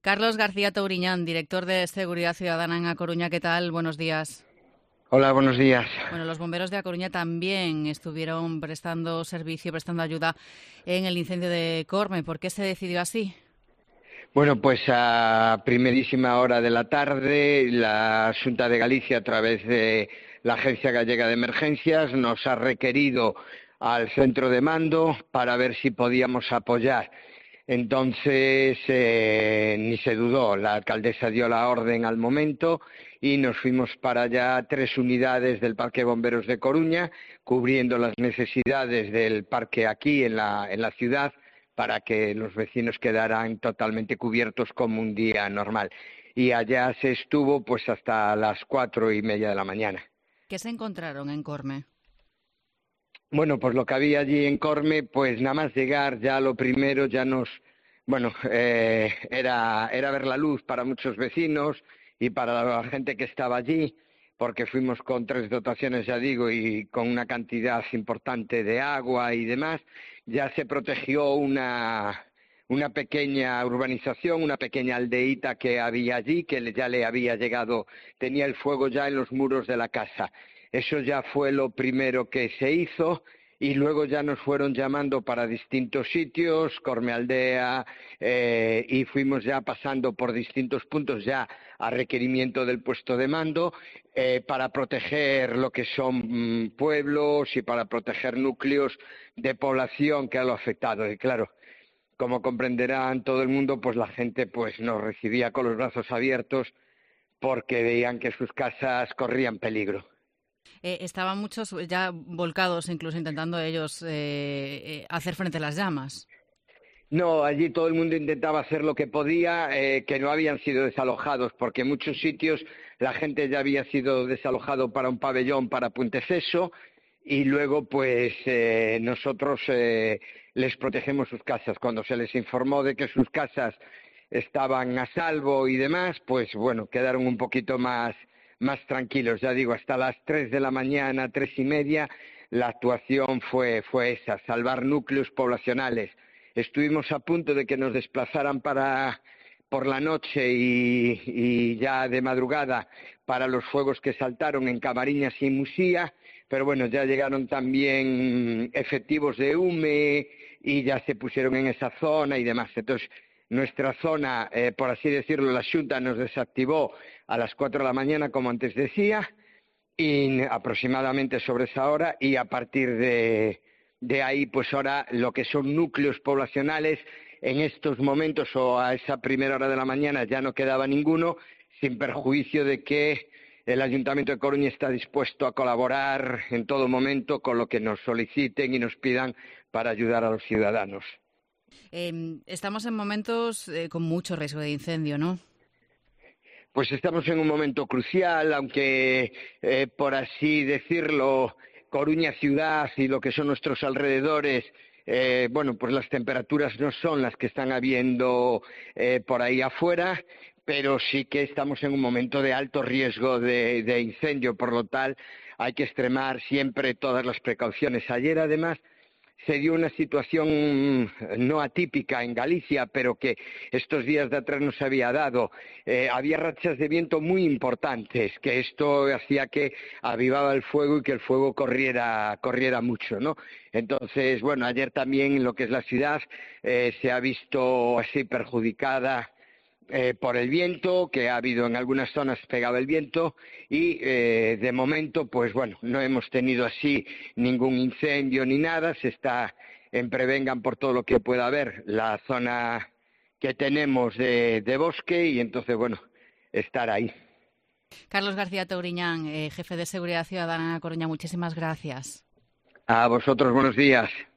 Carlos García Touriñán, director de Seguridad Ciudadana en A Coruña. ¿Qué tal? Buenos días. Hola, buenos días. Bueno, los bomberos de A Coruña también estuvieron prestando servicio, prestando ayuda en el incendio de Corme. ¿Por qué se decidió así? Bueno, pues a primerísima hora de la tarde, la Xunta de Galicia, a través de la Agencia Gallega de Emergencias, nos ha requerido al centro de mando para ver si podíamos apoyar. Entonces, ni se dudó, la alcaldesa dio la orden al momento y nos fuimos para allá 3 unidades del Parque Bomberos de Coruña, cubriendo las necesidades del parque aquí en la ciudad, para que los vecinos quedaran totalmente cubiertos como un día normal. Y allá se estuvo pues hasta las 4:30 de la mañana. ¿Qué se encontraron en Corme? Bueno, pues lo que había allí en Corme, pues nada más llegar ya lo primero ya era ver la luz para muchos vecinos y para la gente que estaba allí, porque fuimos con 3 dotaciones, ya digo, y con una cantidad importante de agua y demás. Ya se protegió una pequeña urbanización, una pequeña aldeíta que había allí, que ya le había llegado, tenía el fuego ya en los muros de la casa. Eso ya fue lo primero que se hizo y luego ya nos fueron llamando para distintos sitios, Cormealdea, y fuimos ya pasando por distintos puntos ya a requerimiento del puesto de mando, para proteger lo que son pueblos y para proteger núcleos de población que a lo afectado. Y claro, como comprenderán todo el mundo, pues la gente pues nos recibía con los brazos abiertos porque veían que sus casas corrían peligro. Estaban muchos ya volcados, incluso intentando ellos hacer frente a las llamas. No, allí todo el mundo intentaba hacer lo que podía, que no habían sido desalojados, porque en muchos sitios la gente ya había sido desalojado para un pabellón, para Puenteceso, y luego pues nosotros les protegemos sus casas. Cuando se les informó de que sus casas estaban a salvo y demás, pues bueno, quedaron un poquito más tranquilos. Ya digo, hasta las 3 de la mañana, 3:30, la actuación fue esa, salvar núcleos poblacionales. Estuvimos a punto de que nos desplazaran por la noche y ya de madrugada para los fuegos que saltaron en Camariñas y Musía, pero bueno, ya llegaron también efectivos de UME y ya se pusieron en esa zona y demás. Entonces, nuestra zona, por así decirlo, la Xunta nos desactivó a las 4 de la mañana, como antes decía, y aproximadamente sobre esa hora, y a partir de ahí, pues ahora lo que son núcleos poblacionales, en estos momentos o a esa primera hora de la mañana ya no quedaba ninguno, sin perjuicio de que el Ayuntamiento de Coruña está dispuesto a colaborar en todo momento con lo que nos soliciten y nos pidan para ayudar a los ciudadanos. Estamos en momentos con mucho riesgo de incendio, ¿no? Pues estamos en un momento crucial, aunque, por así decirlo, Coruña ciudad y lo que son nuestros alrededores, bueno, pues las temperaturas no son las que están habiendo por ahí afuera, pero sí que estamos en un momento de alto riesgo de incendio, por lo tal hay que extremar siempre todas las precauciones. Ayer, además, se dio una situación no atípica en Galicia, pero que estos días de atrás no se había dado. Había rachas de viento muy importantes, que esto hacía que avivaba el fuego y que el fuego corriera mucho, ¿no? Entonces, bueno, ayer también en lo que es la ciudad se ha visto así perjudicada por el viento, que ha habido en algunas zonas pegado el viento y de momento, pues bueno, no hemos tenido así ningún incendio ni nada, se está en prevengan por todo lo que pueda haber la zona que tenemos de bosque y entonces, bueno, estar ahí. Carlos García Touriñán, jefe de Seguridad Ciudadana en A Coruña, muchísimas gracias. A vosotros, buenos días.